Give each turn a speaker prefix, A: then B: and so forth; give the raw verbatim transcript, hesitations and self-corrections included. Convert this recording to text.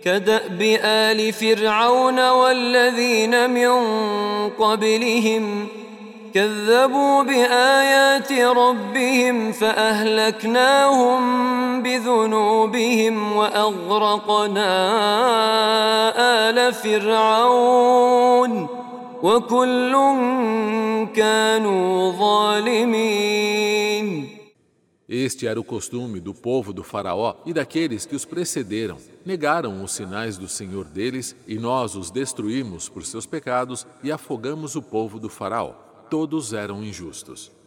A: كدأب آل فرعون والذين من قبلهم كذبوا بآيات ربهم فأهلكناهم بذنوبهم وأغرقنا آل فرعون وكل كانوا ظالمين.
B: Este era o costume do povo do faraó e daqueles que os precederam. Negaram os sinais do Senhor deles e nós os destruímos por seus pecados e afogamos o povo do faraó. Todos eram injustos.